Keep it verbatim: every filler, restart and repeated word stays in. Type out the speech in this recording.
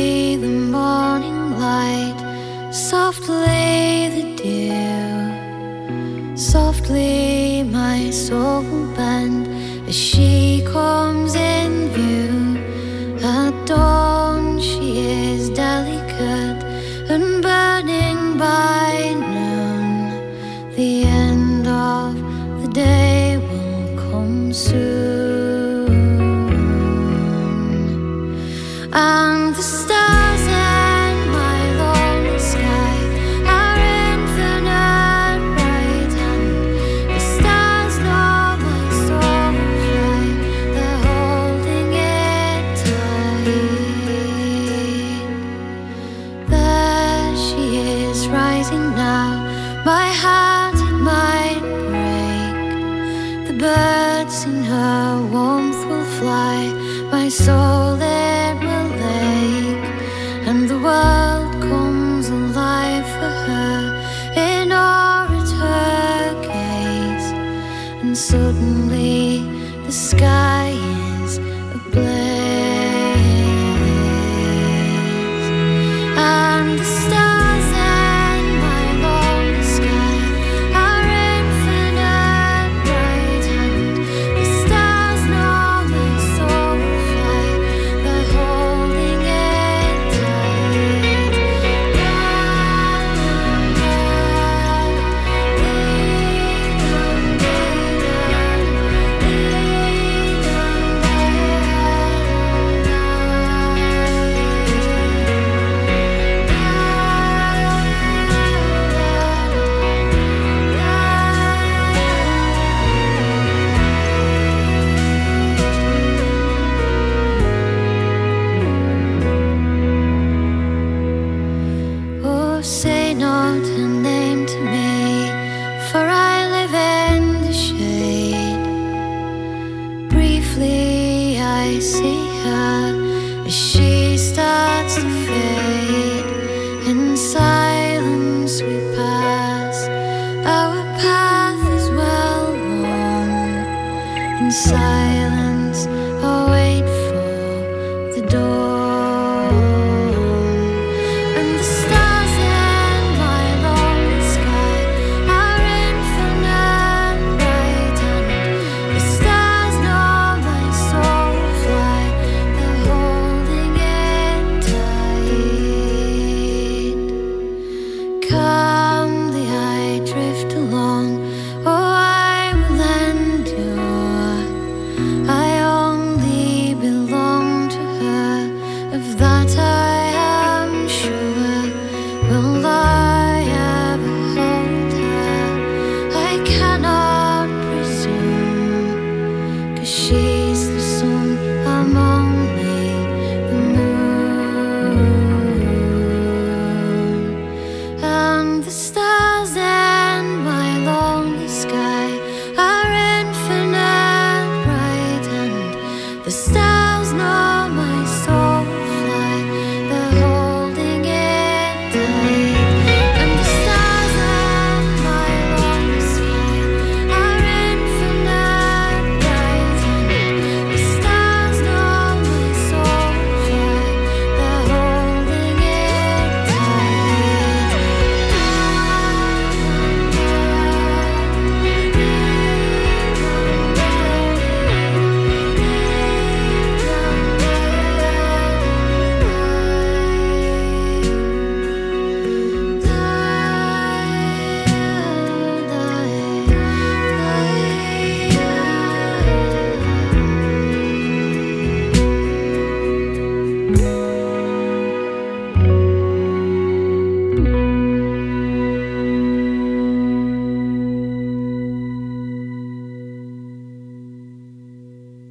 Softly the morning light, softly the dew, softly my soul will bend as she comes in view. At dawn she is delicate and burning by noon. The end of the day will come soon, and the stars in my lonely sky are infinite bright, and the stars know my soul will fly. They're holding it tight. There she is rising now. My heart it might break. The birds in her warmth will fly. My soul it will ache, and the world comes alive for her in awe at her gaze. And suddenly the sky is ablaze, and the stars in my lonely sky are infinite bright, and the stars know my soul will fly. They're holding it tight. Oh, say not her name to me, for I live in the shade. Briefly I see her as she starts to fade. In silence we pass, our path is well worn. In silence I'll wait for the dawn, and the stars in my lonely sky are infinite bright, and the stars know my soul will fly. They're holding it tight. Calmly I drift along. Oh, I will endure. I only belong to her, of that I